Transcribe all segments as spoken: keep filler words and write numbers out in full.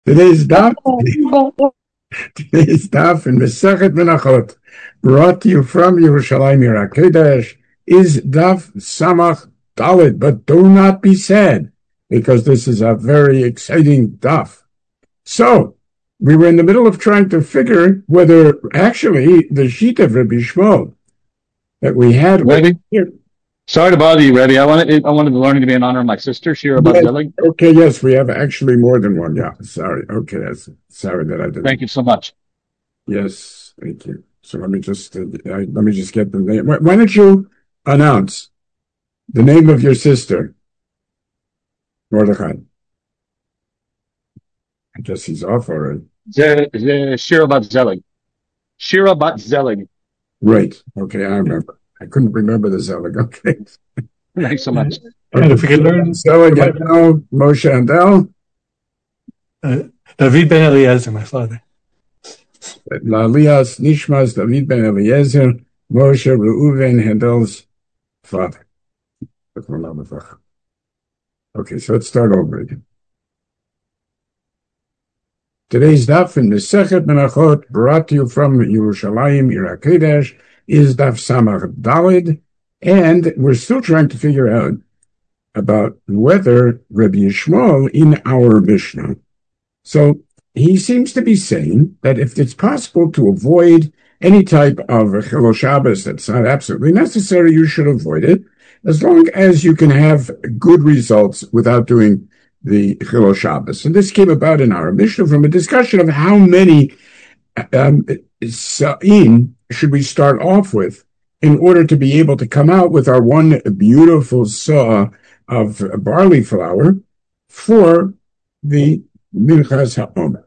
Today's daf, today's daf in Masechet Menachot, brought to you from Yerushalayim Yer HaKodesh, is daf Samach Dalet. But do not be sad, because this is a very exciting daf. So, we were in the middle of trying to figure whether actually the sheet of Rabbi Shmuel that we had Rebbe, here. sorry to bother you, Rebbe. I wanted I wanted the learning to be in honor of my sister, Shira Bat Yes, Zelig. okay, yes, we have actually more than one. Yeah, sorry. Okay, that's sorry that I didn't. Thank you so much. Yes, thank you. So let me just uh, I, let me just get the name. Why, why don't you announce the name of your sister, Mordechai? I guess he's off already. Ze, ze, Shira Bat Zelig. Shira Bat Zelig. Right. Okay, I remember. I couldn't remember the Zelig. Okay. Thanks so much. And if we could learn Zelig, Adel, Moshe Adel, uh, David ben Eliezer, my father. Lalias, Nishmas, David ben Eliezer, Moshe Reuven, Handel's father. Okay, so let's start over again. Today's daf in Masechet Menachot, brought to you from Yerushalayim Yer HaKodesh, is daf Samach Daled, and we're still trying to figure out about whether Rabbi Yishmael in our Mishnah. So he seems to be saying that if it's possible to avoid any type of Chilul Shabbos that's not absolutely necessary, you should avoid it, as long as you can have good results without doing the Chilul Shabbos. And this came about in our Mishnah from a discussion of how many um, sa'in should we start off with in order to be able to come out with our one beautiful saw of barley flour for the Minchas HaOmer.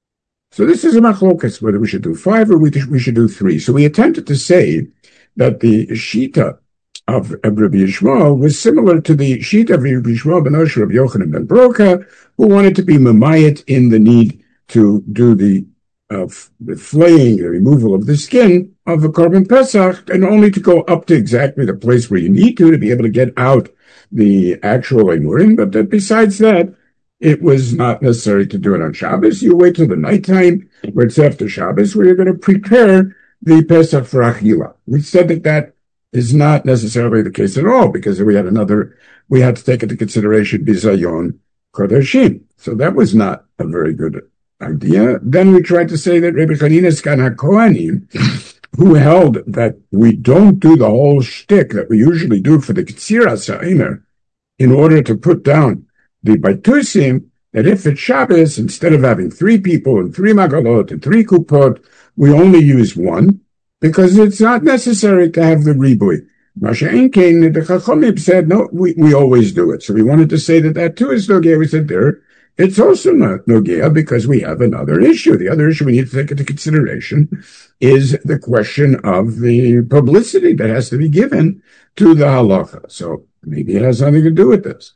So this is a machlokas, whether we should do five or we, we should do three. So we attempted to say that the shita of Rabbi Yishmael was similar to the sheet of Rabbi Yishmael ben Osher, Rabbi Yochanan ben Broka, who wanted to be mamayit in the need to do the, uh, the flaying, the removal of the skin of a korban pesach, and only to go up to exactly the place where you need to to be able to get out the actual emurim. But that besides that, it was not necessary to do it on Shabbos. You wait till the nighttime, where it's after Shabbos, where you're going to prepare the pesach for achila. We said that that is not necessarily the case at all, because we had another, we had to take into consideration bizayon kodashim. So that was not a very good idea. Then we tried to say that Rebbe Chanina Skan HaKohanim, who held that we don't do the whole shtick that we usually do for the Ketzira Sa'iner in order to put down the Baitusim, that if it's Shabbos, instead of having three people and three magalot and three kupot, we only use one, because it's not necessary to have the ribui. Masha Enkein, the Chachamim said, no, we, we always do it. So we wanted to say that that too is Nogea. We said there, it's also not Nogea, because we have another issue. The other issue we need to take into consideration is the question of the publicity that has to be given to the halacha. So maybe it has something to do with this.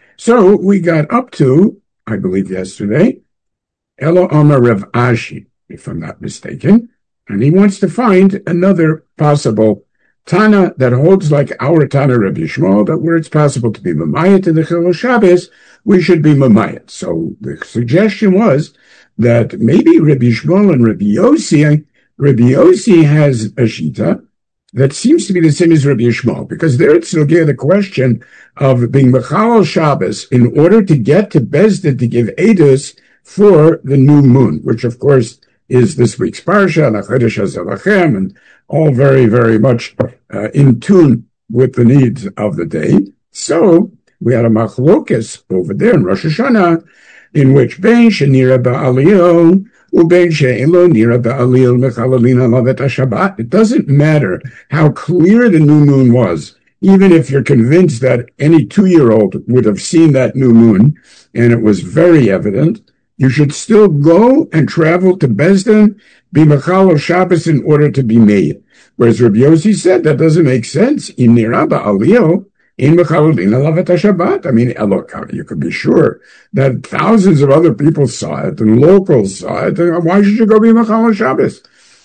So we got up to, I believe yesterday, Elo Amar Rav Ashi, if I'm not mistaken, and he wants to find another possible Tana that holds like our Tana Rabbi Yishmael, that where it's possible to be Mamayat in the Chilul Shabbos, we should be Mamayat. So the suggestion was that maybe Rabbi Yishmael and Rabbi Yossi, Rabbi Yossi has a Shita that seems to be the same as Rabbi Yishmael, because there it's again the question of being Mechalal Shabbos in order to get to Bezdin to give Edus for the new moon, which of course is this week's Parsha, Nachedesh HaZelachem, and all very, very much uh, in tune with the needs of the day. So we had a machlokes over there in Rosh Hashanah, in which Ben Shenira Ba'aliyah, Uben She'elo Nira Ba'aliyah Mechalalina Lavet HaShabbat. It doesn't matter how clear the new moon was, even if you're convinced that any two-year-old would have seen that new moon, and it was very evident, you should still go and travel to Bezdin, be Mechalal Shabbos in order to be made. Whereas Rabbi Yossi said that doesn't make sense. In Niraba Aliyah, in Mechalalina Lavet HaShabbat. I mean, look, you could be sure that thousands of other people saw it and locals saw it. And why should you go be Mechalal Shabbos?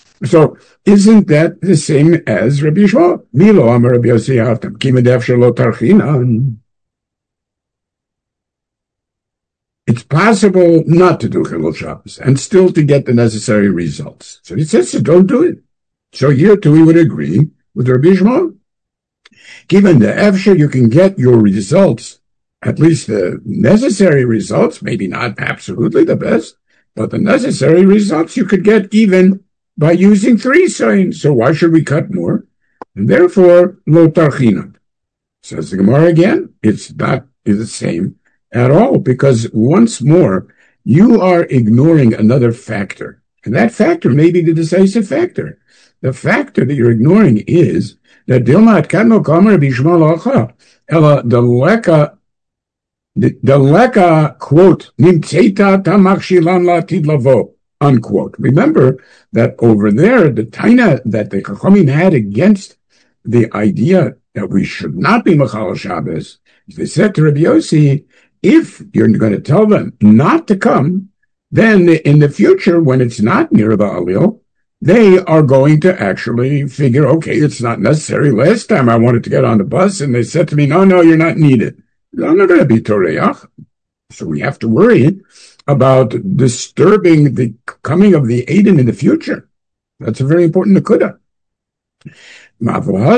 So isn't that the same as Rabbi Yishmael? Milo Amar Rabbi Yossi Hatam Kimedef Shelo Tarchina. it's possible not to do Chilul Shabbos and still to get the necessary results. So he says, so don't do it. So here too we would agree with Rabbi Shmuel. Given the efshar, you can get your results, at least the necessary results, maybe not absolutely the best, but the necessary results you could get even by using three signs. So why should we cut more? And therefore, lo tarchina. Says the Gemara again, it's not the same at all, because once more, you are ignoring another factor. And that factor may be the decisive factor. The factor that you're ignoring is that Dilma Kadmo Kamer Bishma Lacha, Ella the Leka, the Leka quote, Nimtzeta Tamakshilan Latid Lavo, unquote. Remember that over there, the taina that the Chachamim had against the idea that we should not be Machal Shabbos, they said to Rabbi Yossi, if you're going to tell them not to come, then in the future, when it's not near Baalil, they are going to actually figure, okay, it's not necessary. Last time I wanted to get on the bus, and they said to me, no, no, you're not needed. I'm not going to be Toreach. So we have to worry about disturbing the coming of the Aiden in the future. That's a very important nekuda. Where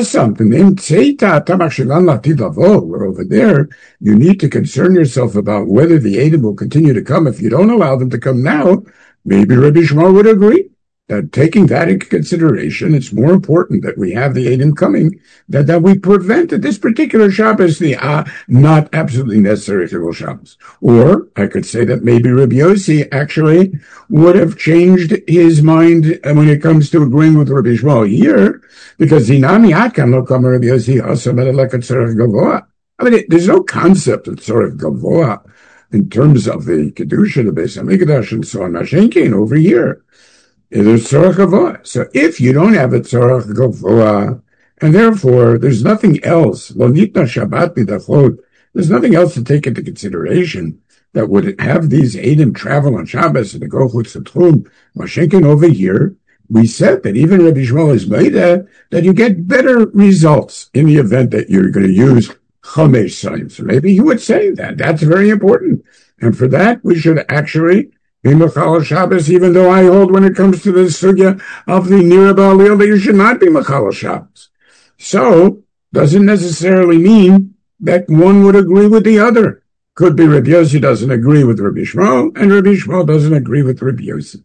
over there, you need to concern yourself about whether the Aiden will continue to come. If you don't allow them to come now, maybe Rabbi Shmuel would agree that taking that into consideration, it's more important that we have the Eidim coming, that, that we prevent at this particular Shabbos the uh, not absolutely necessary Chilul Shabbos. Or I could say that maybe Rabbi Yossi actually would have changed his mind when it comes to agreeing with Rabbi Shmuel here, because Zinami Atkan lo kam Rabbi Yossi also like a tzorech gavoa. I mean, there's no concept of tzorech gavoa in terms of the kedusha, the Beis Hamikdash, and so on. Mashenkin over here. There's tzorech gavoa. So if you don't have a tzorech gavoa, and therefore there's nothing else, lo nitna Shabbat b'dachot, there's nothing else to take into consideration that would have these Eidim travel on Shabbos and to go chutz l'tchum. Mashenkin over here, we said that even Rabbi Shmuel is made that you get better results in the event that you're going to use chamesh signs. So maybe he would say that. That's very important. And for that, we should actually be Machal Shabbos, even though I hold when it comes to the sugya of the Nira Baalil that you should not be Machal Shabbos. So, doesn't necessarily mean that one would agree with the other. Could be Rabbi Yossi doesn't agree with Rabbi Shmuel, and Rabbi Shmuel doesn't agree with Rabbi Yossi.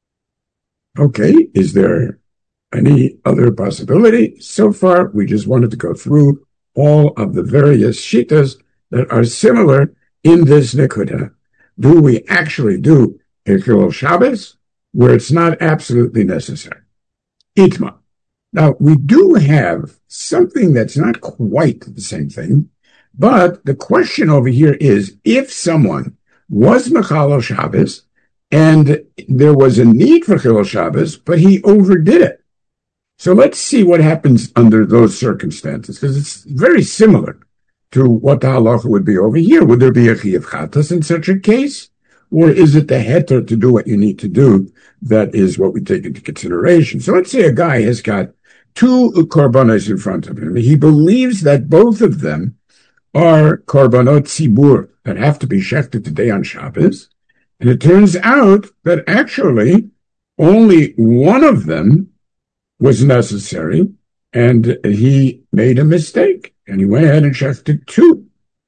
Okay, is there any other possibility? So far, we just wanted to go through all of the various shitas that are similar in this nekuda. Do we actually do a Chilul Shabbos where it's not absolutely necessary? Itma. Now, we do have something that's not quite the same thing, but the question over here is, if someone was Machal Shabbos and there was a need for Chilul Shabbos, but he overdid it. So let's see what happens under those circumstances, because it's very similar to what the halacha would be over here. Would there be a chiyuv chatas in such a case? Or is it the heter to do what you need to do that is what we take into consideration? So let's say a guy has got two korbanos in front of him. He believes that both of them are korbanot tzibur that have to be shechted today on Shabbos. And it turns out that actually only one of them was necessary, and he made a mistake. And he went ahead and shechted two.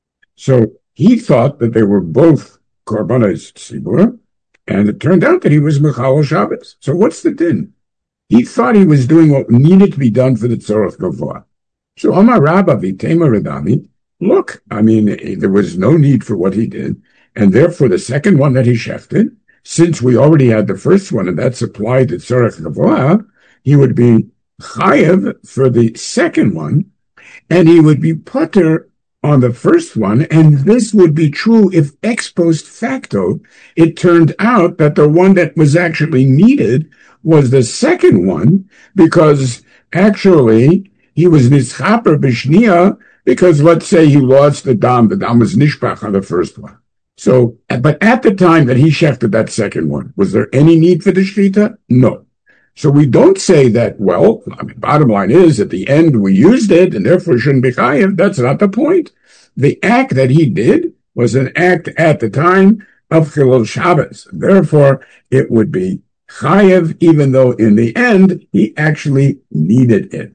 So he thought that they were both korbanos tzibur, and it turned out that he was Machal Shabbos. So what's the din? He thought he was doing what needed to be done for the tzorech gavoa. So Amar Rabba v'tema Rabami, look, I mean, there was no need for what he did, and therefore the second one that he shechted, since we already had the first one, and that's applied to tzorech gavoa, he would be chayev for the second one, and he would be putter on the first one, and this would be true if ex post facto it turned out that the one that was actually needed was the second one, because actually he was nischaper b'shnia, because let's say he lost the dam, the dam was nishpach on the first one. So, but at the time that he shechted that second one, was there any need for the shrita? No. So we don't say that, well, I mean, bottom line is, at the end we used it, and therefore it shouldn't be chayiv. That's not the point. The act that he did was an act at the time of Chilul Shabbos. Therefore, it would be chayev, even though in the end, he actually needed it.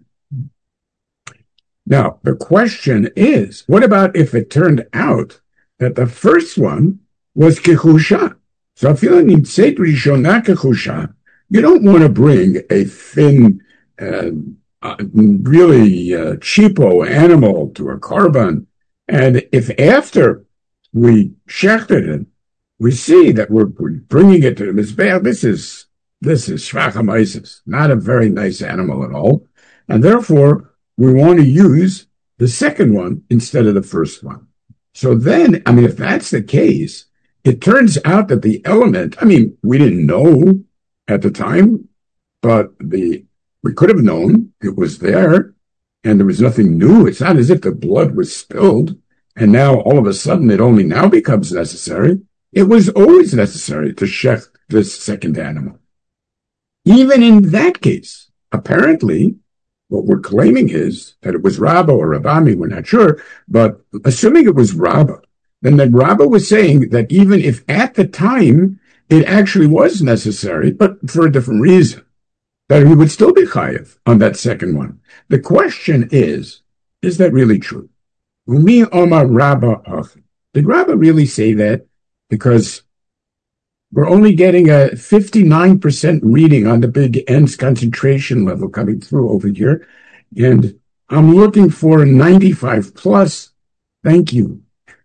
Now, the question is, what about if it turned out that the first one was kechusha? So if you nitzet rishona kechusha, you don't want to bring a thin, uh, uh, really uh, cheapo animal to a korban. And if after we shechted it, we see that we're, we're bringing it to the mizbeach, this is this is shvach hamaisis, not a very nice animal at all, and therefore we want to use the second one instead of the first one. So then, I mean, if that's the case, it turns out that the element, I mean, we didn't know at the time, but the we could have known it was there, and there was nothing new. It's not as if the blood was spilled, and now all of a sudden it only now becomes necessary. It was always necessary to shech this second animal. Even in that case, apparently, what we're claiming is that it was Rabbah or Rabami, we're not sure, but assuming it was Rabbah, then the Rabbah was saying that even if at the time it actually was necessary, but for a different reason, that he would still be chayev on that second one. The question is, is that really true? Umi Omar Rabbah Ach. Did Rabbah really say that? Because we're only getting a fifty-nine percent reading on the big ends concentration level coming through over here. And I'm looking for ninety-five plus. Thank you.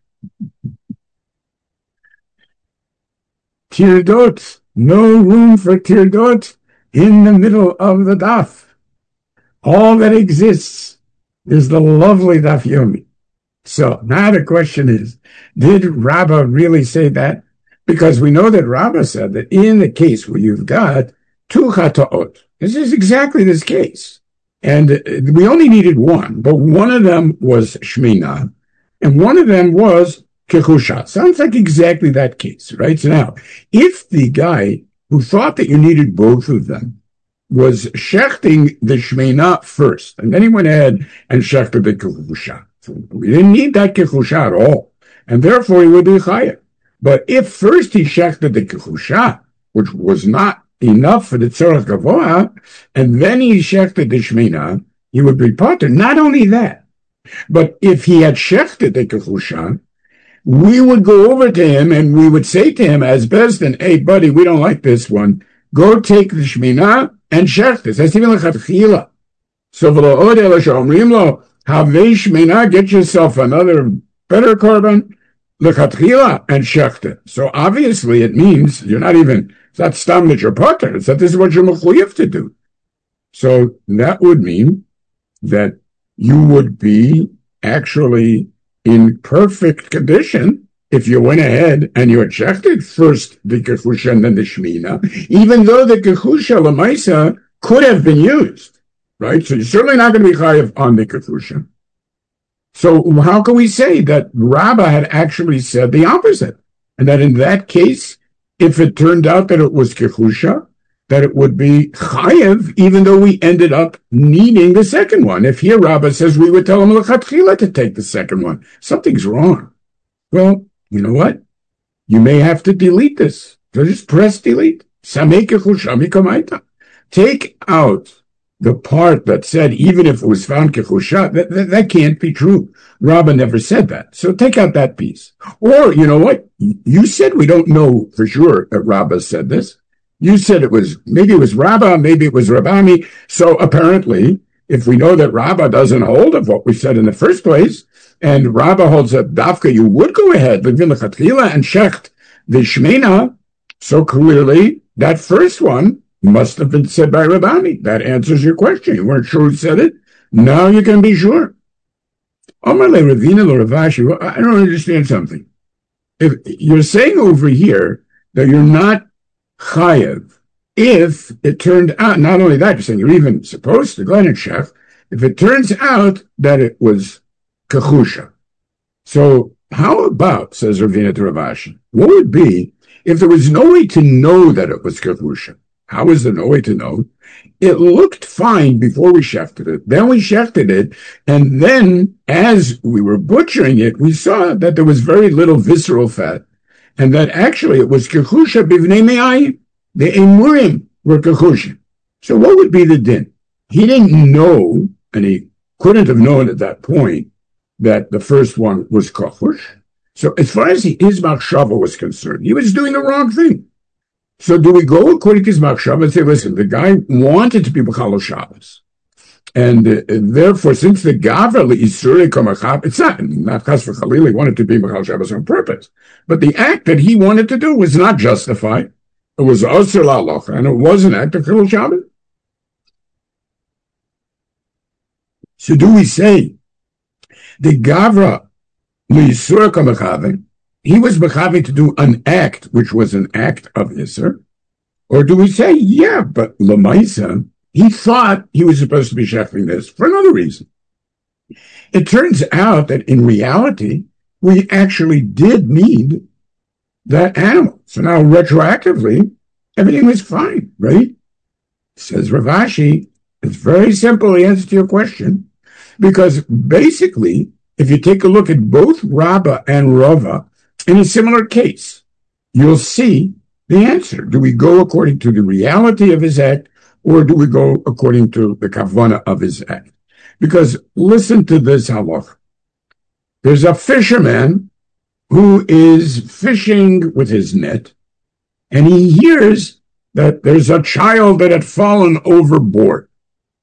Tirdot. No room for tirdot in the middle of the daf. All that exists is the lovely daf yomi. So now the question is, did Rabbah really say that? Because we know that Rabbah said that in the case where you've got two chata'ot, this is exactly this case. And we only needed one, but one of them was shmina, and one of them was kechusha. Sounds like exactly that case, right? So now, if the guy who thought that you needed both of them was shechting the shmina first, and then he went ahead and shechted the kechusha. So we didn't need that kechusha at all, and therefore he would be chayav. But if first he shechted the kechusha, which was not enough for the tzorach gavoa, and then he shechted the shmina, he would be potter. Not only that, but if he had shechted the kechusha, we would go over to him and we would say to him as best, and hey buddy, we don't like this one. Go take the shmina and shech this. That's even lechatchila. So v'lo od ela she'omrim lo havei shmina, get yourself another better korban. Lechatchila and shechta. So obviously it means you're not even, it's not stam that you're potter, it's that this is what you're mechuyev to do. So that would mean that you would be actually in perfect condition if you went ahead and you had shechted first the kechusha and then the shmina, even though the kechusha lemaisa could have been used, right? So you're certainly not going to be chayav on the kechusha. So how can we say that Rabbah had actually said the opposite? And that in that case, if it turned out that it was kechusha, that it would be chayev, even though we ended up needing the second one. If here Rabbah says we would tell him lechatchila to take the second one, something's wrong. Well, you know what? You may have to delete this. So just press delete. Samei kechusha mikamaita. Take out the part that said, even if it was found kechusha, that, that, that can't be true. Rabbah never said that. So take out that piece. Or, you know what? You said we don't know for sure that Rabbah said this. You said it was, maybe it was Rabbah, maybe it was Rabami. So apparently, if we know that Rabbah doesn't hold of what we said in the first place, and Rabbah holds that dafka, you would go ahead, and shecht the shmena, so clearly that first one must have been said by Rabami. That answers your question. You weren't sure who said it. Now you can be sure. Omarle Ravina Loravashi, I don't understand something. If you're saying over here that you're not chayev, if it turned out, not only that, you're saying you're even supposed to go ahead and shech, if it turns out that it was kechusha. So how about, says Ravina to Ravashi, what would be if there was no way to know that it was kechusha? How is there no way to know? It looked fine before we shechted it. Then we shechted it. And then as we were butchering it, we saw that there was very little visceral fat. and that actually it was kechusha bivnei me'ayin. The emurim were kechusha. So what would be the din? He didn't know, and he couldn't have known at that point, that the first one was kachush. So as far as he, his machshava was concerned, he was doing the wrong thing. So do we go according to his machshava and say, listen, the guy wanted to be B'chal Shabbos. And, uh, and therefore, since the Gavra L'Isuri Kamachab, it's not, not Chas v'Chalil, he wanted to be B'chal Shabbos on purpose. But the act that he wanted to do was not justified. It was Osir La'alocha, and it was an act of Chilul Shabbos. So do we say, the Gavra L'Isur Kamachab, he was B'chavi to do an act, which was an act of Isser? Or do we say, yeah, but L'maisa, he thought he was supposed to be shechting this for another reason. It turns out that in reality, we actually did need that animal. So now retroactively, everything was fine, right? Says Rav Ashi, it's very simple the answer to your question, because basically, if you take a look at both Rabbah and Rava, in a similar case, you'll see the answer. Do we go according to the reality of his act, or do we go according to the kavana of his act? Because listen to this halach. There's a fisherman who is fishing with his net, and he hears that there's a child that had fallen overboard.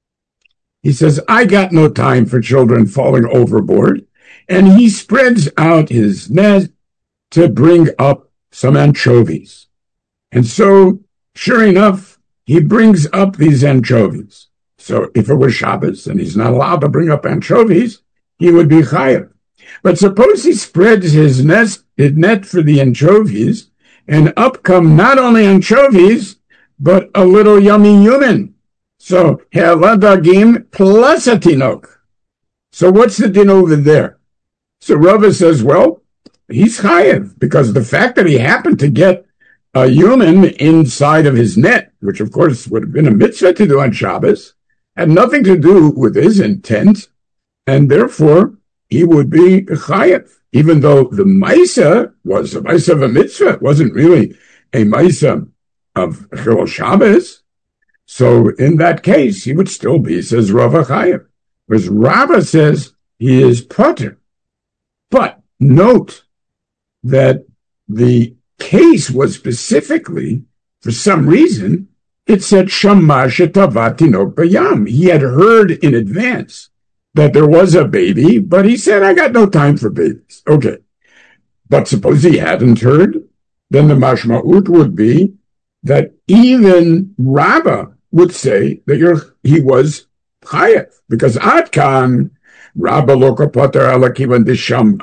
He says, I got no time for children falling overboard. And he spreads out his net to bring up some anchovies. And so, sure enough, he brings up these anchovies. So if it was Shabbos and he's not allowed to bring up anchovies, he would be chayav. But suppose he spreads his net, his net for the anchovies, and up come not only anchovies, but a little yummy human. So, he'aladagim plus a tinok. So what's the din over there? So Rava says, well, he's chayav, because the fact that he happened to get a human inside of his net, which of course would have been a mitzvah to do on Shabbos, had nothing to do with his intent, and therefore he would be chayav, even though the maisa was a maisa of a mitzvah. It wasn't really a maisa of Chilul Shabbos. So in that case, he would still be, says Rava, chayav. Whereas Rava says he is pater. But note that the case was specifically, for some reason, it said Shamash Tavat Tinok Bayam. He had heard in advance that there was a baby, but he said, I got no time for babies. Okay. But suppose he hadn't heard, then the mashma'ut would be that even Rava would say that you're, he was chayav, because Atkan, Rabba loka pater ala kivan disham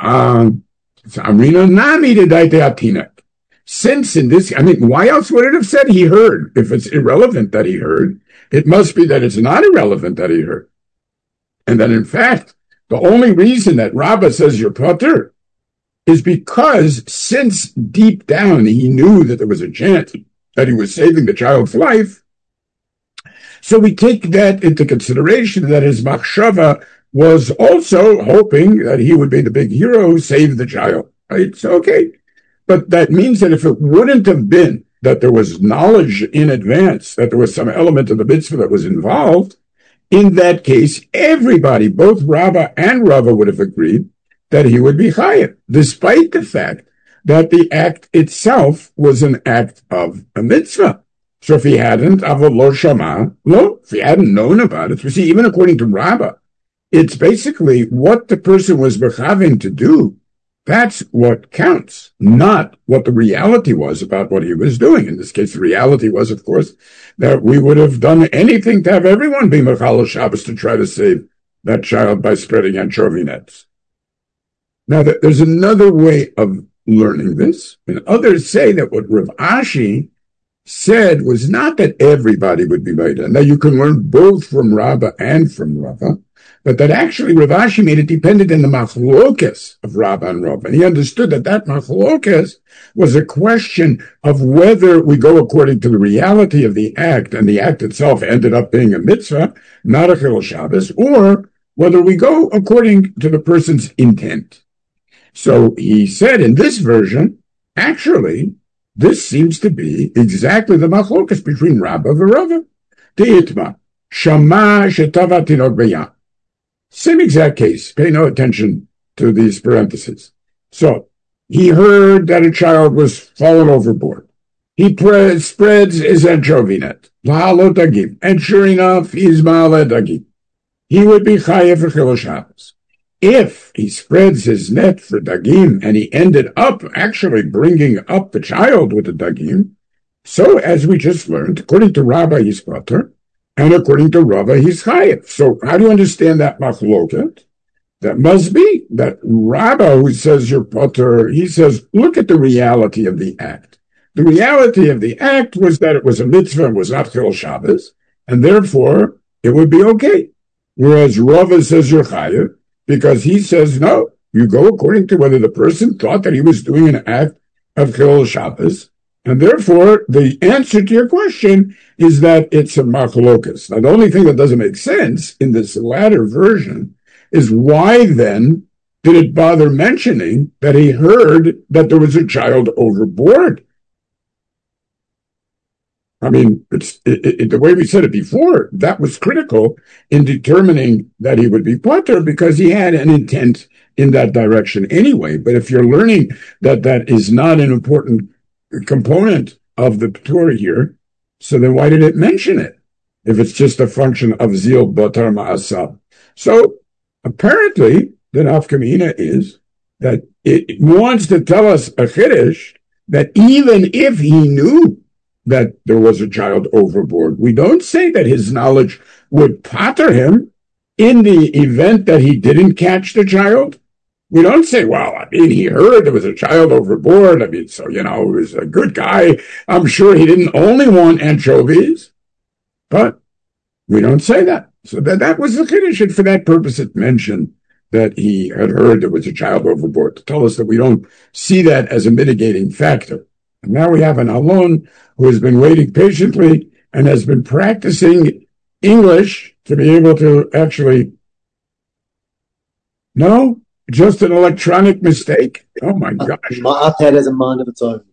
amrina nami dedaite atinak. Since in this, I mean, why else would it have said he heard? If it's irrelevant that he heard, it must be that it's not irrelevant that he heard. And that in fact, the only reason that Rabba says you're pater is because since deep down he knew that there was a chance that he was saving the child's life, so we take that into consideration, that his machshava was also hoping that he would be the big hero who saved the child. Right? So, okay. But that means that if it wouldn't have been that there was knowledge in advance, that there was some element of the mitzvah that was involved, in that case, everybody, both Rabbah and Rava, would have agreed that he would be chayav, despite the fact that the act itself was an act of a mitzvah. So if he hadn't, avol lo shama, lo, if he hadn't known about it, you see, even according to Rabbah, it's basically what the person was bechaving to do. That's what counts, not what the reality was about what he was doing. In this case, the reality was, of course, that we would have done anything to have everyone be Mechal Shabbos to try to save that child by spreading anchovy nets. Now, there's another way of learning this, and others say that what Rav Ashi said was not that everybody would be Maida. Now, you can learn both from Rabbah and from Rava, but that actually Rav Ashi made it dependent on the machlokas of Rabbah and Rava. And he understood that that machlokas was a question of whether we go according to the reality of the act, and the act itself ended up being a mitzvah, not a Chilul Shabbos, or whether we go according to the person's intent. So he said in this version actually, this seems to be exactly the machlokas between Rabba and Rava. Deitma, shama shetava tinok b'yam. Same exact case. Pay no attention to these parentheses. So, he heard that a child was fallen overboard. He pre- spreads his anchovy net. La'alot dagim. And sure enough, he's ma'aleh dagim. He would be chayev for Chilul Shabbos. If he spreads his net for dagim and he ended up actually bringing up the child with the dagim, so as we just learned, according to Rabba, he's pater, and according to Rava, he's chayev. So how do you understand that machloket? That must be that Rabba, who says you're pater, he says, look at the reality of the act. The reality of the act was that it was a mitzvah, it was not Chilul Shabbos, and therefore it would be okay. Whereas Rava says you're chayev, because he says, no, you go according to whether the person thought that he was doing an act of Chilul Shabbos, and therefore the answer to your question is that it's a machlokas. Now, the only thing that doesn't make sense in this latter version is why then did it bother mentioning that he heard that there was a child overboard? I mean, it's it, it, the way we said it before, that was critical in determining that he would be pater because he had an intent in that direction anyway. But if you're learning that that is not an important component of the Torah here, so then why did it mention it if it's just a function of zeal batar ma'asab? So apparently the nafkamina is that it wants to tell us a chiddush that even if he knew that there was a child overboard, we don't say that his knowledge would pater him in the event that he didn't catch the child. We don't say, well, I mean, he heard there was a child overboard. I mean, so, you know, he was a good guy. I'm sure he didn't only want anchovies, but we don't say that. So that, that was the chiddush, and for that purpose it mentioned that he had heard there was a child overboard, to tell us that we don't see that as a mitigating factor. And now we have an alon who has been waiting patiently and has been practicing English to be able to actually, no, just an electronic mistake. Oh my gosh. My iPad has a mind of its own.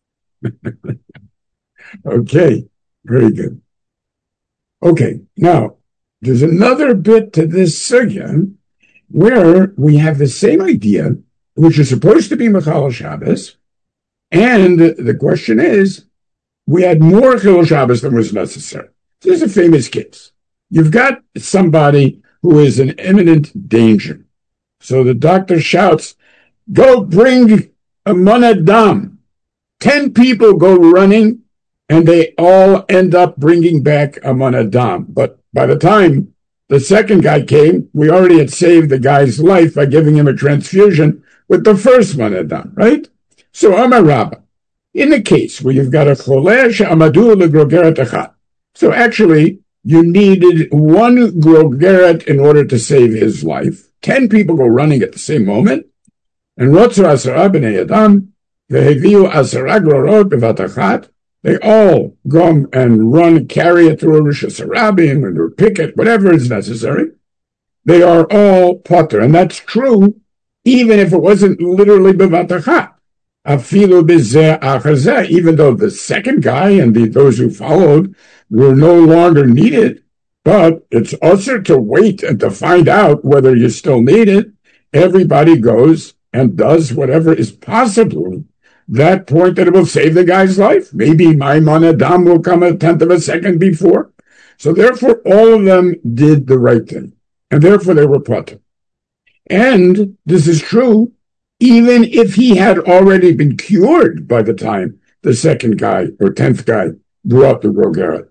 Okay, very good. Okay, now there's another bit to this sugya where we have the same idea, which is supposed to be Chilul Shabbos, and the question is, we had more Chilul Shabbos than was necessary. This is a famous case. You've got somebody who is in imminent danger. So the doctor shouts, go bring a manadam. Ten people go running, and they all end up bringing back a manadam. But by the time the second guy came, we already had saved the guy's life by giving him a transfusion with the first manadam, right? So Amar Rabba, in the case where you've got a choleh she'amadu legrogeret achat, so actually you needed one grogeret in order to save his life. Ten people go running at the same moment, and rotzu asara b'nei adam veheviu asara grorot bevat achat. They all go and run, carry it through a Rosh Hashanah or pick it, whatever is necessary. They are all pater, and that's true even if it wasn't literally bevat achat. Afilu b'zeh achazeh, even though the second guy and the, those who followed were no longer needed, but it's also to wait and to find out whether you still need it. Everybody goes and does whatever is possible that point that it will save the guy's life. Maybe my manadam will come a tenth of a second before. So therefore, all of them did the right thing, and therefore they were pater. And this is true even if he had already been cured by the time the second guy or tenth guy brought the grogeret.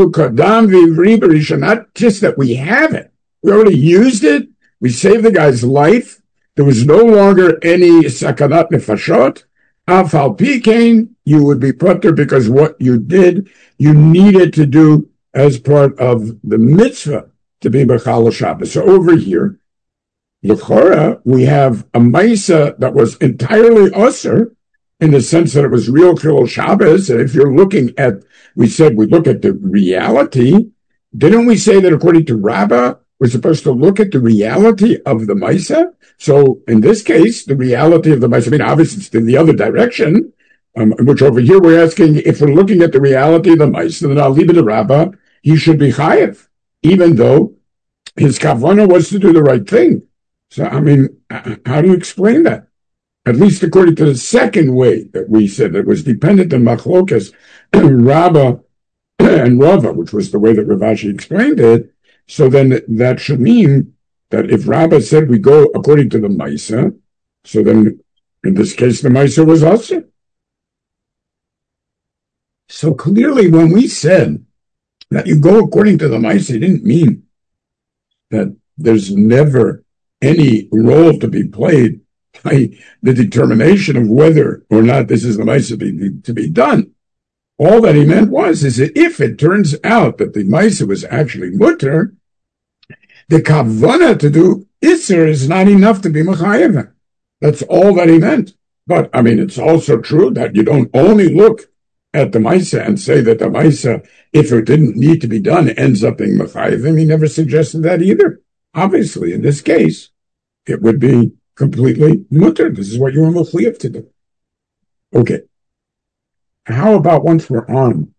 Not just that we have it. We already used it. We saved the guy's life. There was no longer any sakanat nefashot. Afal pikein, you would be pater because what you did, you needed to do as part of the mitzvah to be Chilul Shabbos. So over here, L'chora, we have a Maisa that was entirely usher in the sense that it was real Chilul Shabbos. And if you're looking at, we said we look at the reality. Didn't we say that according to Rabbah, we're supposed to look at the reality of the Maisa? So in this case, the reality of the Maisa, I mean, obviously it's in the other direction. Um, which over here we're asking, if we're looking at the reality of the Maisa, then I'll leave it to Rabbah, he should be chayev, even though his kavanah was to do the right thing. So, I mean, how do you explain that? At least according to the second way that we said it was dependent on machlokas, Rabbah and Rava, which was the way that Rav Ashi explained it. So then that should mean that if Rabbah said we go according to the Maisa, so then in this case the Maisa was also. So clearly when we said that you go according to the Maisa, it didn't mean that there's never any role to be played by the determination of whether or not this is the Maisa to be, to be done. All that he meant was, is that if it turns out that the Maisa was actually mutter, the kavanah to do Isser is not enough to be Mechayev. That's all that he meant. But, I mean, it's also true that you don't only look at the Maisa and say that the Maisa, if it didn't need to be done, ends up being Mechayev. He never suggested that either. Obviously, in this case, it would be completely mutter. This is what you were Mechayev to do. Okay. How about once we're on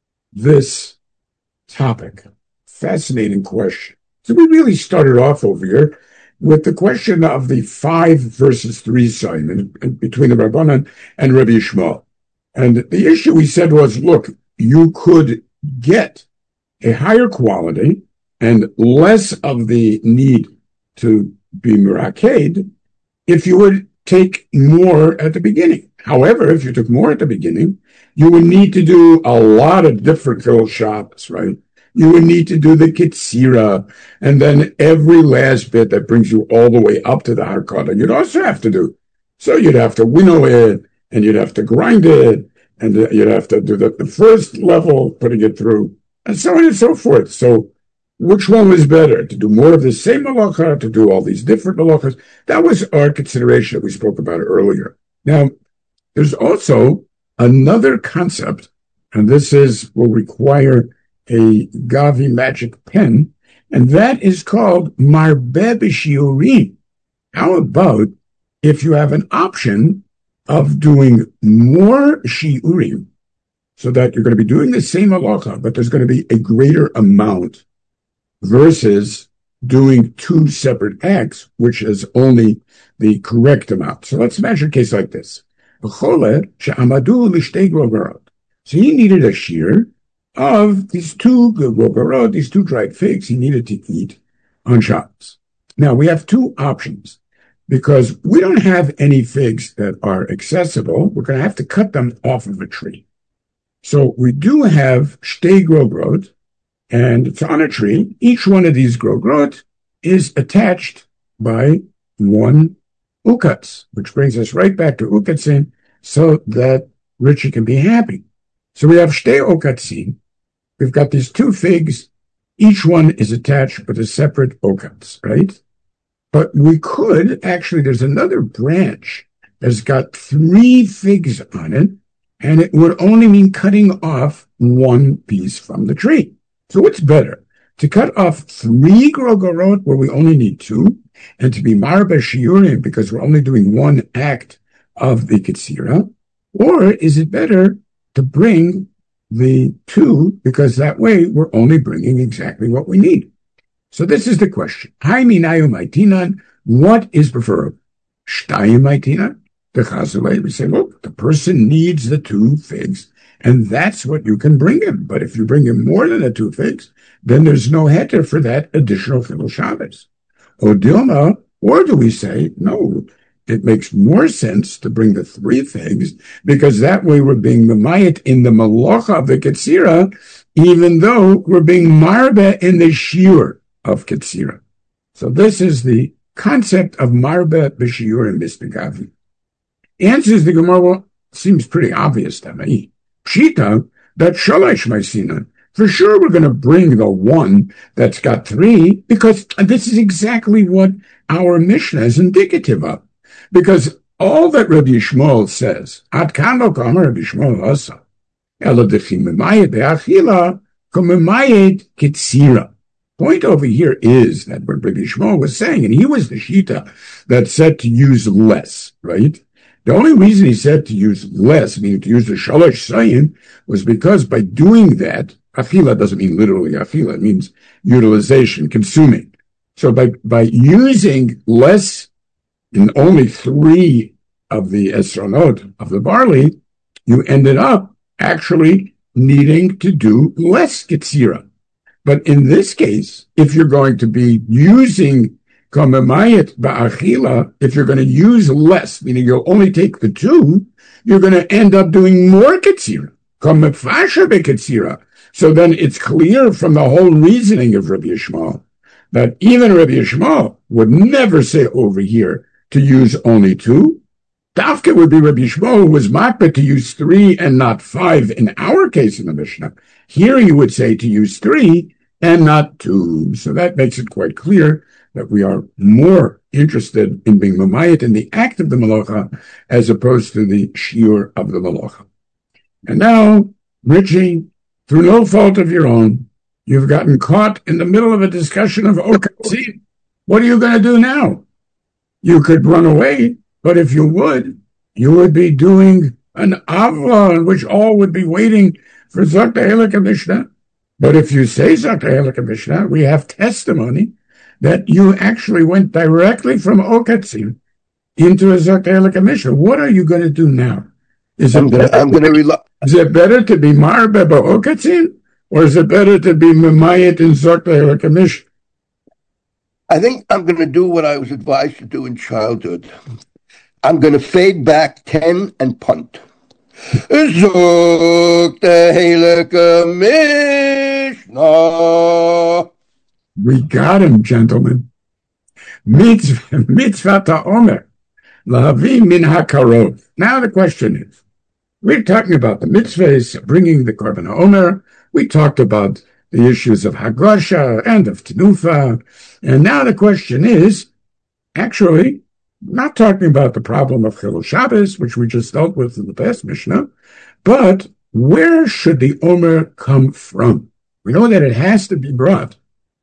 this topic? Fascinating question. So we really started off over here with the question of the five versus three sign between the Rabbanan and Rabbi Yishmael. And the issue we said was, look, you could get a higher quality and less of the need to be miraked if you would take more at the beginning. However, if you took more at the beginning, you would need to do a lot of different fill shops, right? You would need to do the Kitsira, and then every last bit that brings you all the way up to the Harkata, you'd also have to do. So you'd have to winnow it, and you'd have to grind it, and you'd have to do the, the first level, putting it through, and so on and so forth. So which one was better? To do more of the same malacha, to do all these different malachas? That was our consideration that we spoke about earlier. Now, there's also another concept, and this is will require a Gavi magic pen, and that is called Marbeh B'Shiurim. How about if you have an option of doing more Shiurim, so that you're going to be doing the same halacha, but there's going to be a greater amount, versus doing two separate acts, which is only the correct amount. So let's imagine a case like this. So he needed a shear of these two gogarot, these two dried figs he needed to eat on Shabbos. Now we have two options, because we don't have any figs that are accessible. We're going to have to cut them off of a tree. So we do have shtei grogrot, and it's on a tree. Each one of these grogrot is attached by one ukatz, which brings us right back to ukatzin, so that Richie can be happy. So we have shtei ukatzin. We've got these two figs. Each one is attached with a separate ukatz, right? But we could, actually, there's another branch that's got three figs on it, and it would only mean cutting off one piece from the tree. So what's better? To cut off three grogorot where we only need two, and to be Marbeh Shiurim because we're only doing one act of the Kitsira? Or is it better to bring the two, because that way we're only bringing exactly what we need? So this is the question. What is preferable? Shtayim maitinan? The Chazalei, we say, look, the person needs the two figs, and that's what you can bring him. But if you bring him more than the two figs, then there's no heter for that additional Chilul Shabbos. Or Dilma, or do we say, no, it makes more sense to bring the three figs, because that way we're being Memayit in the Malacha of the Ketzira, even though we're being Marbeh in the Shiur of Ketzira. So this is the concept of Marbeh B'Shiur and Mister Gavi. Answers the Gemara, well, seems pretty obvious to me. Pshita, that Shalash Maisinan. For sure we're going to bring the one that's got three, because this is exactly what our Mishnah is indicative of. Because all that Rabbi Yishmael says, Ad kan lo kamer Rabbi Yishmael asa, ela dechi memayet be'achila, ko memayet ketzira. Point over here is that what Rabbi Yishmael was saying, and he was the Shita that said to use less, right? The only reason he said to use less, meaning to use the shalosh sayin, was because by doing that, achila doesn't mean literally achila, it means utilization, consuming. So by, by using less in only three of the esronot of the barley, you ended up actually needing to do less ketzira. But in this case, if you're going to be using kamemayet ba'achila, if you're going to use less, meaning you'll only take the two, you're going to end up doing more ketzira, kamefasha beketzira. So then it's clear from the whole reasoning of Rabbi Yishmael that even Rabbi Yishmael would never say over here to use only two. Dafka would be Rabbi Yishmael, who was makbet to use three and not five in our case in the Mishnah. Here he would say to use three and not two. So that makes it quite clear that we are more interested in being mamayit in the act of the malacha as opposed to the shiur of the malacha. And now, Richie, through no fault of your own, you've gotten caught in the middle of a discussion of Okatzin. What are you going to do now? You could run away, but if you would, you would be doing an avla in which all would be waiting for Zakta Helika Mishnah. But if you say Zakta Helika Mishnah, we have testimony that you actually went directly from Okatzin into a Zakta Helika Mishnah. What are you going to do now? Is it I'm going to, I'm going to rely. Is it better to be Marbe Okatzin, or is it better to be Memayet in Zakta Helika Mishnah? I think I'm going to do what I was advised to do in childhood. I'm going to fade back ten and punt. Zakta Helika Mishnah. We got him, gentlemen. Mitzvah, mitzvah ta'omer, lahavi min hakarov. Now the question is, we're talking about the mitzvahs, bringing the korban omer. We talked about the issues of Hagosha and of Tenufa. And now the question is, actually, not talking about the problem of Chilul Shabbos, which we just dealt with in the past Mishnah, but where should the Omer come from? We know that it has to be brought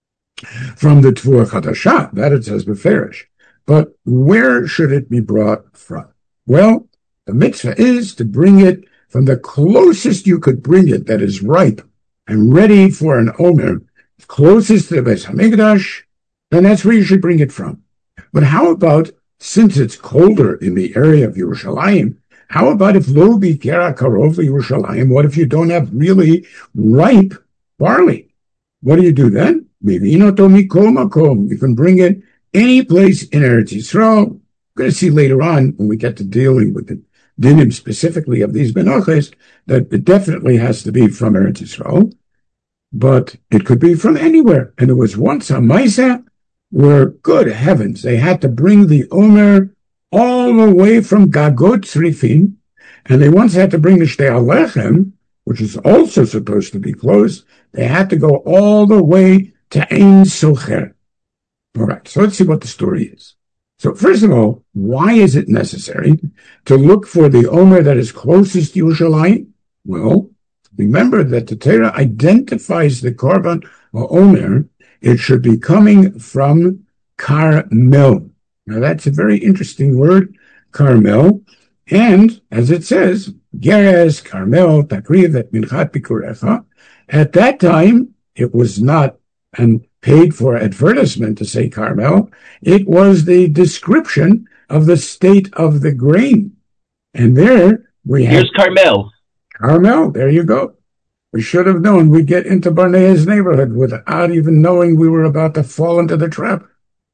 from the Tvua Chadashah, that it says Beferish. But where should it be brought from? Well, the mitzvah is to bring it from the closest you could bring it that is ripe and ready for an Omer, closest to the Beis Hamikdash, then that's where you should bring it from. But how about, since it's colder in the area of Yerushalayim, how about if lo bikera karov Yerushalayim? What if you don't have really ripe barley? What do you do then? Mivinoto mikol makom. You can bring it any place in Eretz Yisrael. We're going to see later on when we get to dealing with the dinim specifically of these benoches that it definitely has to be from Eretz Yisrael, but it could be from anywhere. And it was once a Maisa where, good heavens, they had to bring the Omer all the way from Gagot Tzrifim, and they once had to bring the Shtei Alechem, which is also supposed to be close. They had to go all the way to Ein Socher. All right, so let's see what the story is. So first of all, why is it necessary to look for the Omer that is closest to Yerushalayim? Well, remember that the Torah identifies the Korban or Omer. It should be coming from Carmel. Now that's a very interesting word, Carmel. And as it says, Geres, Carmel, Takriv, et Minchat Bikurecha. At that time, it was not an paid for advertisement to say Carmel. It was the description of the state of the grain. And there we have... Here's Carmel. Carmel, there you go. We should have known we'd get into Barnea's neighborhood without even knowing we were about to fall into the trap.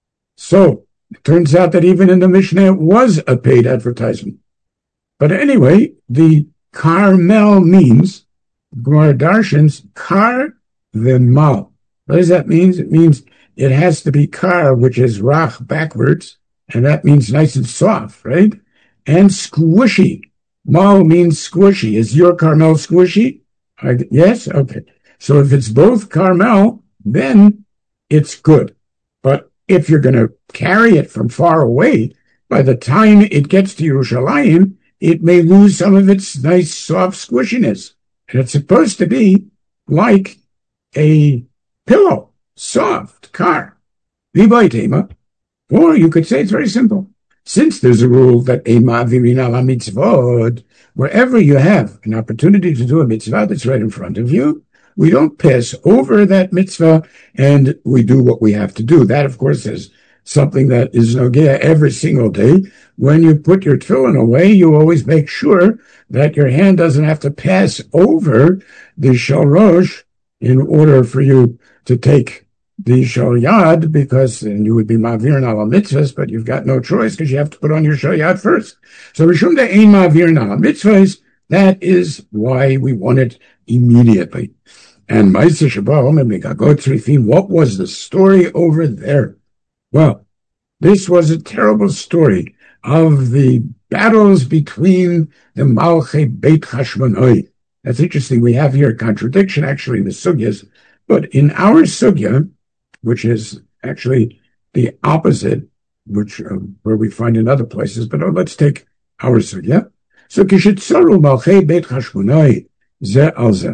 So, it turns out that even in the Mishnah it was a paid advertisement. But anyway, the Carmel means, Gemara Darshans, Kar v'mal. What does that mean? It means it has to be kar, which is rach backwards, and that means nice and soft, right? And squishy. Mal means squishy. Is your Carmel squishy? I, yes? Okay. So if it's both Carmel, then it's good. But if you're going to carry it from far away, by the time it gets to Yerushalayim, it may lose some of its nice soft squishiness. And it's supposed to be like a pillow, soft, car. Or you could say it's very simple. since there's a rule that ema virina la mitzvot, wherever you have an opportunity to do a mitzvah that's right in front of you, we don't pass over that mitzvah and we do what we have to do. That, of course, is something that is nogea every single day. When you put your tefillin away, you always make sure that your hand doesn't have to pass over the shalrosh in order for you to take the shalyad, because then you would be ma'avir ala mitzvahs, but you've got no choice because you have to put on your shalyad first. So rishum de ein ma'avir ala mitzvahs, that is why we want it immediately. And Ma'aseh Shabbat, and Megagot Tzrifim, what was the story over there? Well, this was a terrible story of the battles between the Malchei Beit Hashmonai. That's interesting. We have here a contradiction, actually, in the sugyas. But in our sugya, which is actually the opposite, which uh, where we find in other places, but oh, let's take our sugya. So, Kishitzaru Malchei Beit Hashmonai Ze al Ze.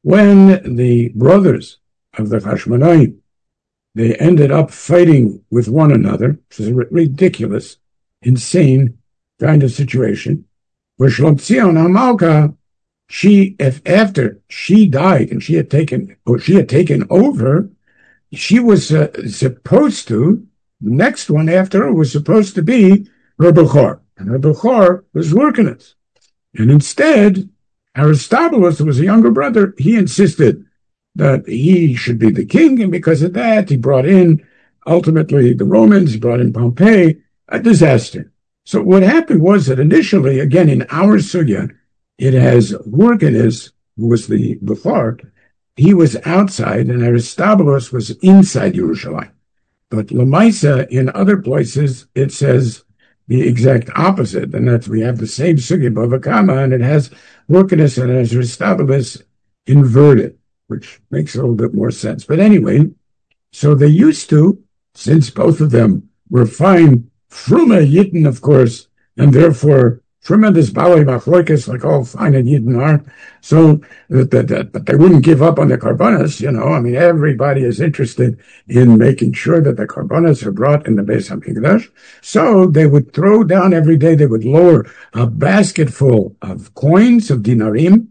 When the brothers of the Hashmonai, they ended up fighting with one another, which is a ridiculous, insane kind of situation, where Shlom Tzion HaMalka, she, if after she died and she had taken, or she had taken over, she was uh, supposed to, the next one after her was supposed to be her Bechor, and her Bechor was Hyrcanus. And instead, Aristobulus, who was a younger brother, he insisted that he should be the king, and because of that, he brought in, ultimately, the Romans, he brought in Pompey, a disaster. So what happened was that initially, again, in our sugya, it has Hyrcanus, who was the Bechor, he was outside, and Aristobulus was inside Yerushalayim. But Lamaisa, in other places, it says the exact opposite, and that's we have the same sugya Bava Kama, and it has Hyrcanus and it has Aristobulus inverted, which makes a little bit more sense. But anyway, so they used to, since both of them were fine, Fruma Yidden, of course, and therefore Fruma is Balei Machloikis, like all fine and Yidden are, so that, that, that, but they wouldn't give up on the Karbanas, you know, I mean, everybody is interested in making sure that the Karbanas are brought in the Beis HaMikdash, so they would throw down every day, they would lower a basket full of coins, of dinarim,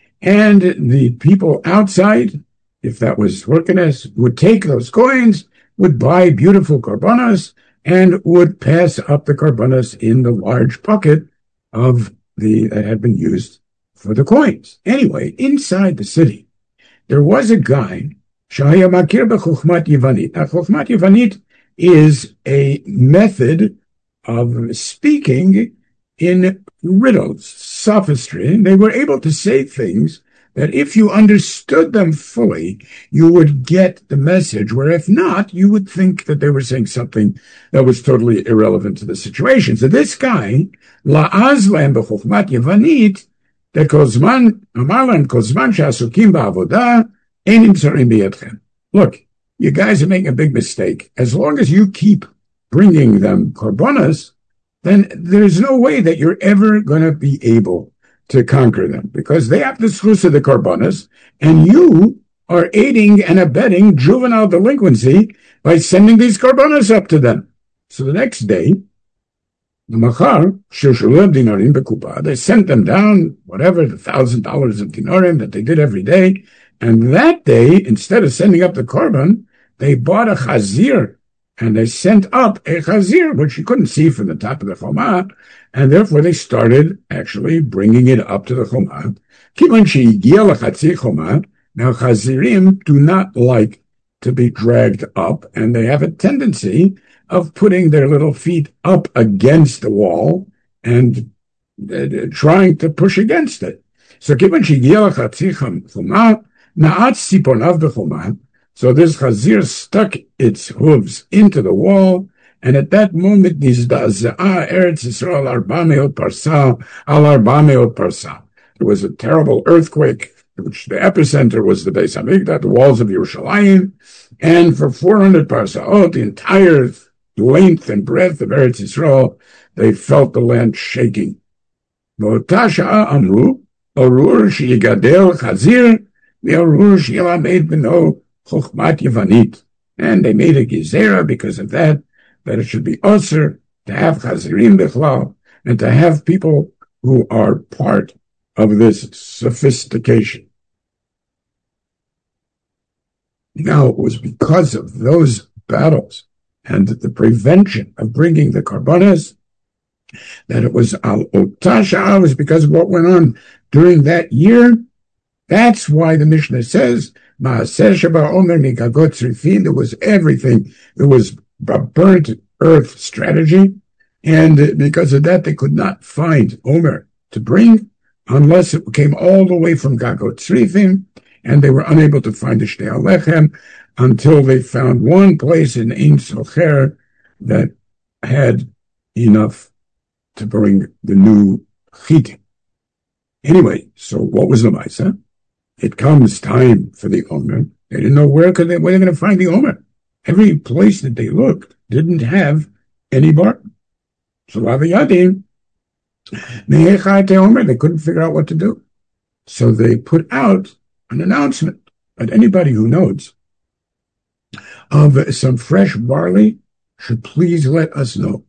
and the people outside, if that was Hyrcanus, would take those coins, would buy beautiful Karbanas, and would pass up the Karbanas in the large bucket of the that had been used for the coins. Anyway, inside the city, there was a guy, Shahaya Makir b'Chokhmat Yevanit. Now, Chokhmat Yevanit is a method of speaking in riddles, sophistry. They were able to say things that if you understood them fully, you would get the message, where if not, you would think that they were saying something that was totally irrelevant to the situation. So this guy, La'azlam b'Chokhmat Yevanit, that Kozman, Amalan Kozman Shasukim ba'avodah, Einim Tzarim b'yedchem. Look, you guys are making a big mistake. As long as you keep bringing them korbanos, then there's no way that you're ever going to be able to conquer them, because they have the schus of the korbanos, and you are aiding and abetting juvenile delinquency by sending these korbanos up to them. So the next day, the machar, sheshulim dinarim bekupa, they sent them down, whatever, the thousand dollars of dinarim that they did every day, and that day, instead of sending up the korban, they bought a chazir, and they sent up a chazir, which you couldn't see from the top of the choma, and therefore they started actually bringing it up to the choma. Kivan she'igia lachatzi choma. Now chazirim do not like to be dragged up, and they have a tendency of putting their little feet up against the wall and uh, trying to push against it. So kivan she'igia lachatzi choma, na'at siponav b'choma. So this chazir stuck its hooves into the wall, and at that moment, nizda'za'a Eretz Yisrael arba me'ot parsa al arba me'ot parsa. There was a terrible earthquake, which the epicenter was the Beis Hamikdash, the walls of Yerushalayim, and for four hundred parsaot, the entire length and breadth of Eretz Yisrael, they felt the land shaking. V'ota sha'a amru, orur she'igadel chazir, ve'orur she'ilamed b'no Chokhmat Yevanit, and they made a gezerah because of that, that it should be osir to have chazirim bichlal, and to have people who are part of this sophistication. Now, it was because of those battles and the prevention of bringing the karbanas that it was al otasha. It was because of what went on during that year. That's why the Mishnah says, Maaseh Sheba Omer Migagot Tzrifin, there was everything. There was a burnt earth strategy, and because of that, they could not find Omer to bring unless it came all the way from Gagot Tzrifin, and they were unable to find the Shtei Alechem until they found one place in Ein Socher that had enough to bring the new chitim. Anyway, so what was the Maisa? It comes time for the Omer. They didn't know where could they, where they're going to find the Omer. Every place that they looked didn't have any bar. So Laviyadim, they couldn't figure out what to do. So they put out an announcement that anybody who knows of some fresh barley should please let us know.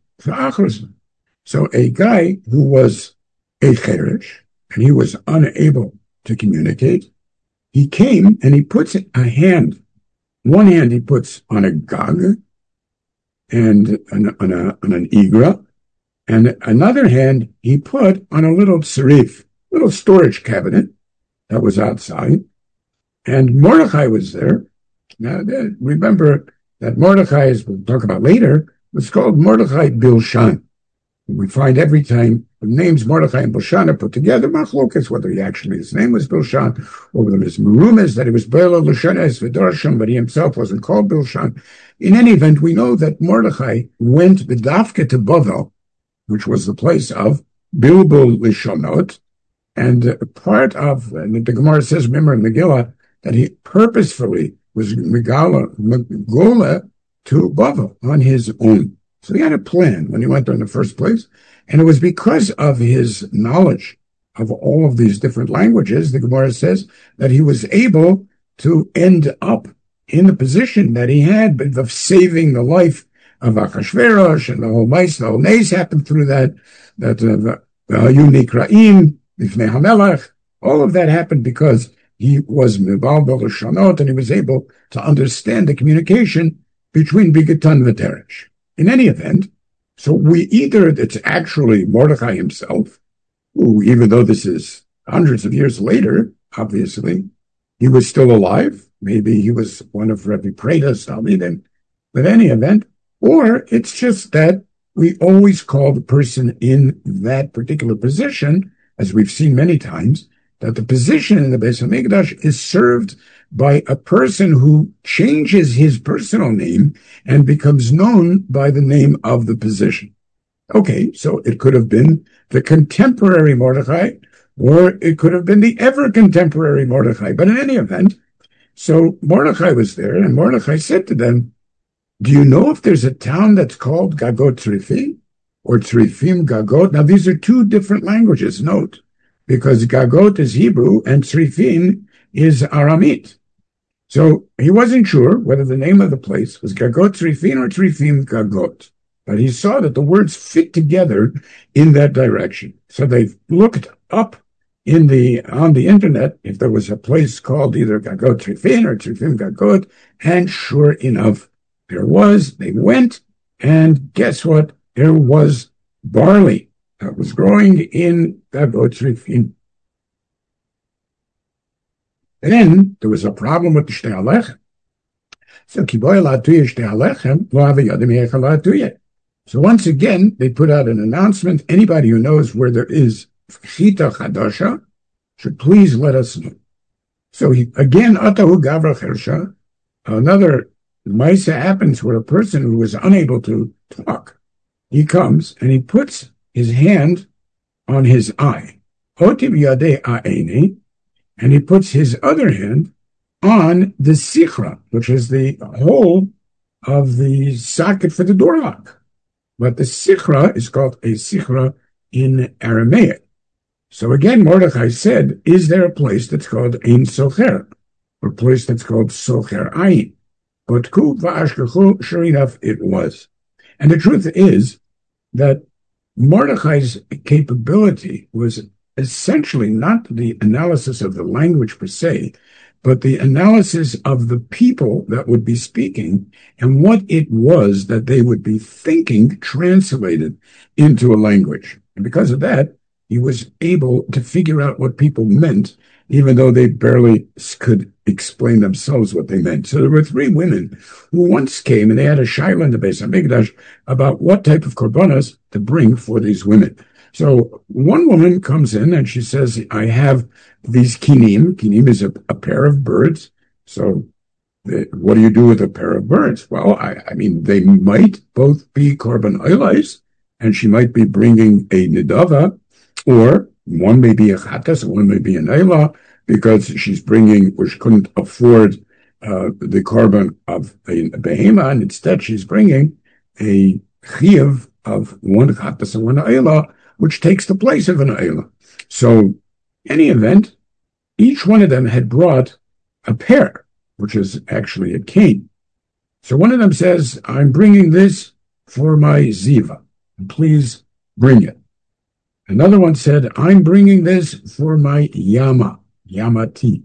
So a guy who was a cheresh, and he was unable to communicate, he came and he puts a hand, one hand he puts on a gag and on, on, a, on an igra, and another hand he put on a little tzarif, little storage cabinet that was outside. And Mordechai was there. Now, remember that Mordechai, as we'll talk about later, was called Mordechai Bilshan. We find every time the names Mordechai and Bilshan are put together, machlokas, whether he actually, his name was Bilshan, or whether his merumas, that he was Bela Lashanes V'Darsham, but he himself wasn't called Bilshan. In any event, we know that Mordechai went B'dafka to Bavel, which was the place of Bilbul Lishonot, and part of, and the Gemara says, remember in Megillah, that he purposefully was Megala, Megola to Bavel on his own. So he had a plan when he went there in the first place. And it was because of his knowledge of all of these different languages, the Gemara says, that he was able to end up in the position that he had of saving the life of Achashverosh, and the whole mice, the whole nays happened through that, that Unikraim, Bifnei HaMelech, all of that happened because he was Mibal Belashonot, and he was able to understand the communication between Bigatan and Teresh. In any event, so we either, it's actually Mordechai himself, who, even though this is hundreds of years later, obviously, he was still alive. Maybe he was one of Rabbi Preda's Talmidim. But in any event, or it's just that we always call the person in that particular position, as we've seen many times, that the position in the Beis HaMikdash is served by a person who changes his personal name and becomes known by the name of the position. Okay, so it could have been the contemporary Mordechai, or it could have been the ever-contemporary Mordechai. But in any event, so Mordechai was there, and Mordechai said to them, do you know if there's a town that's called Gagot Tzrifim, or Tzrifim Gagot? Now, these are two different languages, note, because Gagot is Hebrew and Tzrifim is Aramite. So he wasn't sure whether the name of the place was Gagot Tzrifim or Tzrifim Gagot, but he saw that the words fit together in that direction. So they looked up in the on the internet if there was a place called either Gagot Tzrifim or Tzrifim Gagot, and sure enough, there was. They went, and guess what? There was barley that was growing in Gagot Tzrifim. Then there was a problem with the Shtei Alechem. So Kiboy Latuya Shtei Alechem Lo Avayadim Yecha Latuya. So once again, they put out an announcement. Anybody who knows where there is Chita Chadasha should please let us know. So he, again, Atahu Gavra Chersha, another Maisa happens where a person who was unable to talk, he comes and he puts his hand on his eye. Otiv Yadei A'eni, and he puts his other hand on the sichra, which is the hole of the socket for the door lock. But the sichra is called a sichra in Aramaic. So again, Mordechai said, is there a place that's called Ein Socher, or a place that's called Socher Ayin? But Ku v'ashkachu, sure enough, it was. And the truth is that Mordechai's capability was essentially not the analysis of the language per se, but the analysis of the people that would be speaking and what it was that they would be thinking translated into a language. And because of that, he was able to figure out what people meant, even though they barely could explain themselves what they meant. So there were three women who once came and they had a shaila in the Beis Hamikdash about what type of korbanos to bring for these women. So one woman comes in and she says, I have these kinim. Kinim is a, a pair of birds. So the, what do you do with a pair of birds? Well, I, I mean, they might both be korban oilais, and she might be bringing a nidava, or one may be a chatas, and one may be an eilah, because she's bringing, or she couldn't afford uh, the korban of a behema, and instead she's bringing a chiyuv of one chatas and one eilah, which takes the place of an eilah. So, any event, each one of them had brought a pair, which is actually a cane. So one of them says, I'm bringing this for my ziva. Please bring it. Another one said, I'm bringing this for my yama, yamati.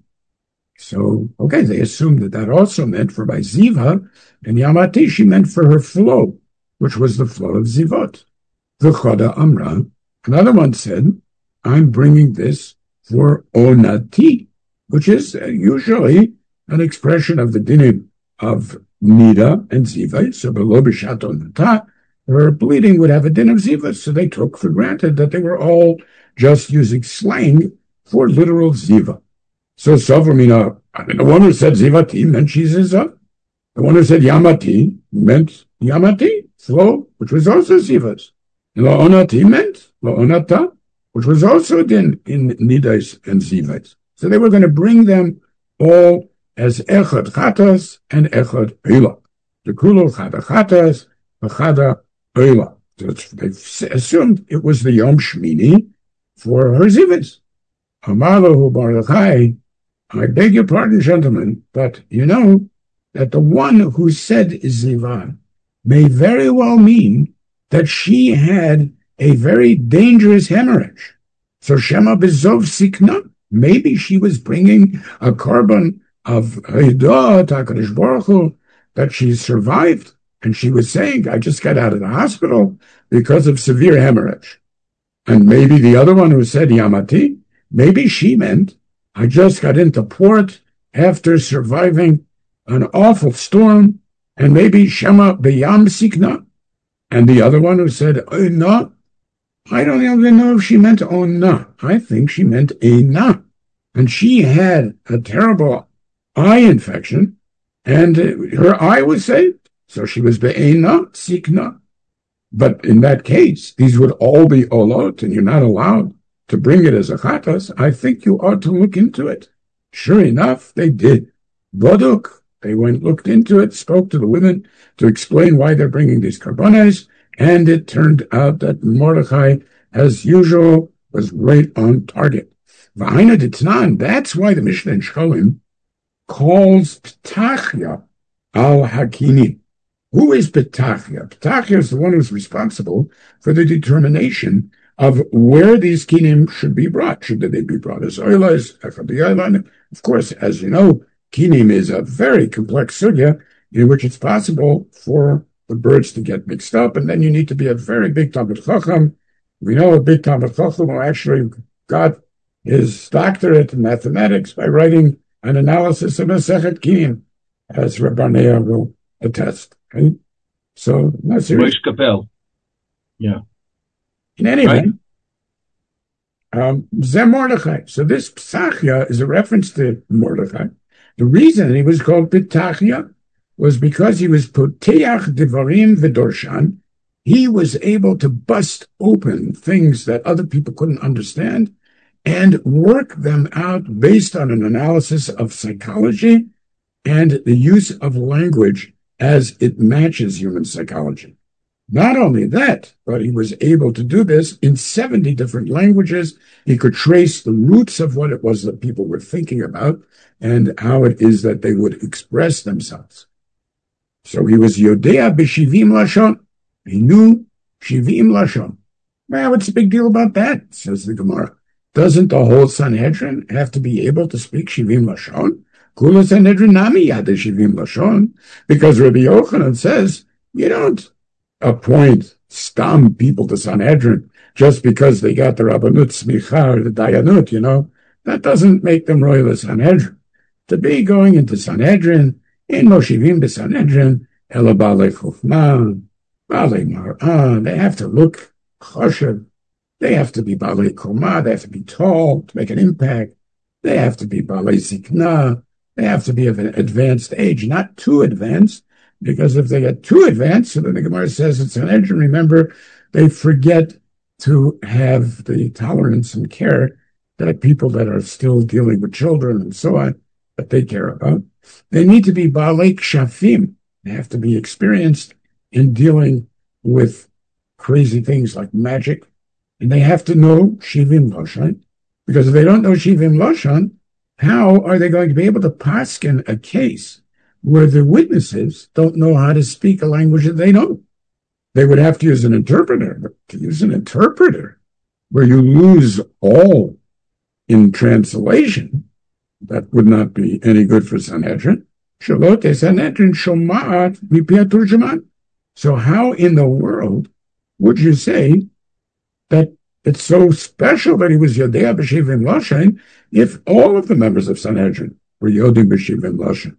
So, okay, they assumed that that also meant for my ziva, and yamati she meant for her flow, which was the flow of zivot. The choda amra. Another one said, I'm bringing this for onati, which is usually an expression of the dinim of nida and ziva. So below b'shat onata, her bleeding would have a din of ziva. So they took for granted that they were all just using slang for literal ziva. So Sovramina, I mean, the one who said zivati meant she's ziva. The one who said yamati meant yamati, flow, which was also zivas. Lo onati meant lo onata, which was also din in nidas and zivas. So they were going to bring them all as echad chatas and echad eilah. The kulo chada chatas, the chada eilah. So they assumed it was the Yom Shmini for her zivas. Amalahu Baruchai, I beg your pardon, gentlemen, but you know that the one who said ziva may very well mean that she had a very dangerous hemorrhage. So Shema Bezov Sikna, maybe she was bringing a korban of Haidah, HaKadosh Baruch Hu, that she survived, and she was saying, I just got out of the hospital because of severe hemorrhage. And maybe the other one who said Yamati, maybe she meant, I just got into port after surviving an awful storm, and maybe Shema Beyam Sikna. And the other one who said, oh, no, I don't even know if she meant oh, no. I think she meant Eina. And she had a terrible eye infection, and her eye was saved. So she was Be'ena Sikna. But in that case, these would all be olot, and you're not allowed to bring it as a chatas. I think you ought to look into it. Sure enough, they did. Boduk, they went, looked into it, spoke to the women to explain why they're bringing these karbanes, and it turned out that Mordechai, as usual, was right on target. V'aina d'tnan, that's why the Mishnah in Shkolim calls Ptachia al-Hakinim. Who is Ptachia? Ptachia is the one who's responsible for the determination of where these kinim should be brought. Should they be brought as oilas, echad? Of course, as you know, kinim is a very complex sugya in which it's possible for the birds to get mixed up, and then you need to be a very big Talmud Chacham. We know a big Talmud Chacham who actually got his doctorate in mathematics by writing an analysis of Masechet Kinim, as Rabbanea will attest. Right? So, not serious. Capel. Yeah. In any right. event, um, Zeh Mordechai. So this Ptachia is a reference to Mordechai. The reason he was called Ptachia was because he was Poteach Devarim V'Dorshan. He was able to bust open things that other people couldn't understand and work them out based on an analysis of psychology and the use of language as it matches human psychology. Not only that, but he was able to do this in seventy different languages. He could trace the roots of what it was that people were thinking about and how it is that they would express themselves. So he was Yodea B'Shivim Lashon. He knew Shivim Lashon. Well, what's the big deal about that? Says the Gemara. Doesn't the whole Sanhedrin have to be able to speak Shivim Lashon? Kula Sanhedrin Nami Yada Shivim Lashon. Because Rabbi Yochanan says, you don't appoint stam people to Sanhedrin just because they got the Rabbanut Smicha or the Dayanut, you know. That doesn't make them royal Sanhedrin. To be going into Sanhedrin, in Moshivim be Sanhedrin, Ela Bale Chufma, Bale Mar'ah, they have to look choshev. They have to be Balei Koma, they have to be tall to make an impact. They have to be Balei Zikna. They have to be of an advanced age, not too advanced, because if they get too advanced, so then the Gemara says in Sanhedrin, remember, they forget to have the tolerance and care that people that are still dealing with children and so on, that they care about. They need to be Balei Kshafim. They have to be experienced in dealing with crazy things like magic. And they have to know Shivim Lashon, because if they don't know Shivim Lashon, how are they going to be able to paskin a case where the witnesses don't know how to speak a language that they know? They would have to use an interpreter. But to use an interpreter where you lose all in translation, that would not be any good for Sanhedrin. Shalote Sanhedrin Shomat Mipia Turjuman. So how in the world would you say that it's so special that he was Yodea B'Shivim Lashon if all of the members of Sanhedrin were Yodim B'Shivim Lashon?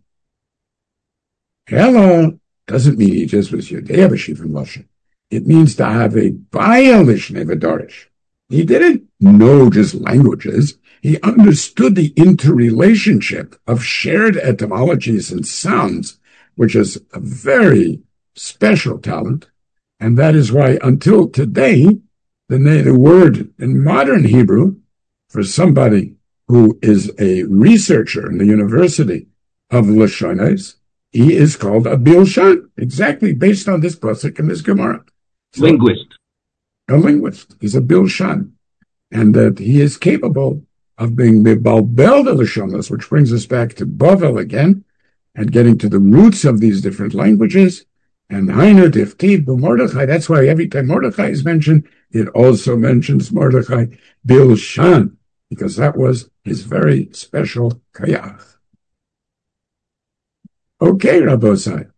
Ella doesn't mean he just was Yodea B'Shivim Lashon. It means to have a Bayalish Nevadarish. He didn't know just languages. He understood the interrelationship of shared etymologies and sounds, which is a very special talent. And that is why until today, the, the word in modern Hebrew for somebody who is a researcher in the University of Lashonos, he is called a Bilshan, exactly based on this pasuk and this Gemara. So, linguist. A linguist. He's a Bilshan. And that he is capable of being the Balbel de Lashonos, which brings us back to Bavel again, and getting to the roots of these different languages. And Hainu Tiftiv Mordechai, that's why every time Mordechai is mentioned, it also mentions Mordechai Bilshan, because that was his very special kayach. Okay, Rabbosai.